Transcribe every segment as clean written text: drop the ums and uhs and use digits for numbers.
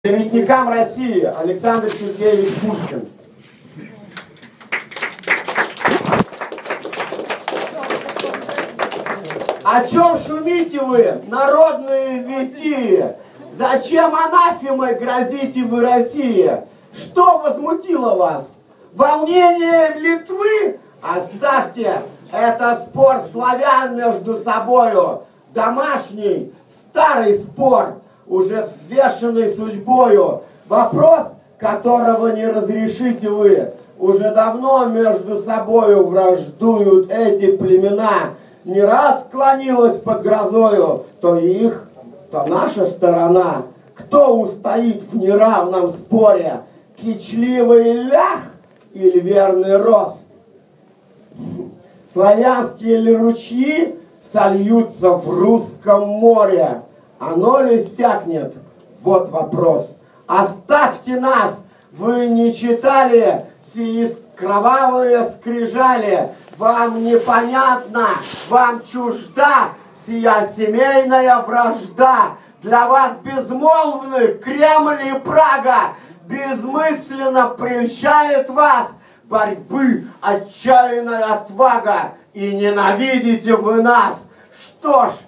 Клеветникам России Александр Сергеевич Пушкин. О чем шумите вы, народные витии? Зачем анафемой грозите вы России? Что возмутило вас? Волнение Литвы? Оставьте, это спор славян между собою. Домашний, старый спор, уже взвешенный судьбою. Вопрос, которого не разрешите вы. Уже давно между собою враждуют эти племена. Не раз склонилась под грозою то их, то наша сторона. Кто устоит в неравном споре? Кичливый лях или верный роз? Славянские ли ручьи сольются в русском море? Оно ли сякнет? Вот вопрос. Оставьте нас! Вы не читали сии кровавые скрижали? Вам непонятно, вам чужда сия семейная вражда. Для вас безмолвны Кремль и Прага. Безмысленно прельщает вас борьбы отчаянная отвага. И ненавидите вы нас. Что ж,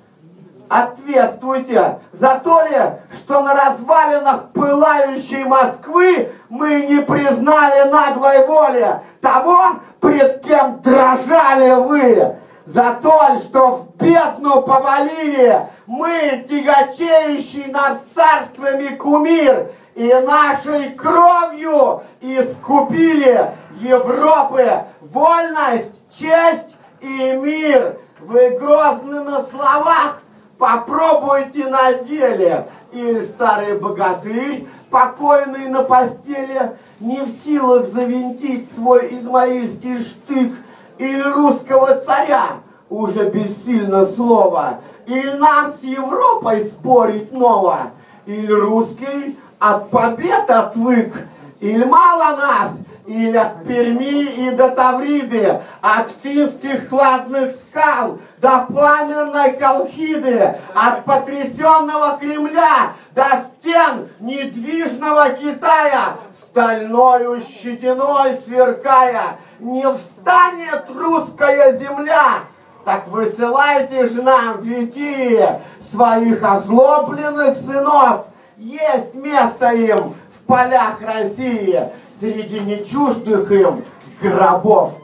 ответствуйте за то ли, что на развалинах пылающей Москвы мы не признали наглой воли того, пред кем дрожали вы. За то, что в бездну повалили мы, тяготеющий над царствами кумир, и нашей кровью искупили Европы вольность, честь и мир. Вы грозны на словах, попробуйте на деле. Или старый богатырь, покойный на постели, не в силах завинтить свой измаильский штык, или русского царя, уже бессильно слово, или нам с Европой спорить ново, или русский от побед отвык, или мало нас, или от Перми и до Тавриды, от финских хладных скал до пламенной Колхиды, от потрясенного Кремля до стен недвижного Китая, стальною щетиной сверкая, не встанет русская земля. Так высылайте же нам, витии, своих озлобленных сынов. Есть место им в полях России, среди нечуждых им гробов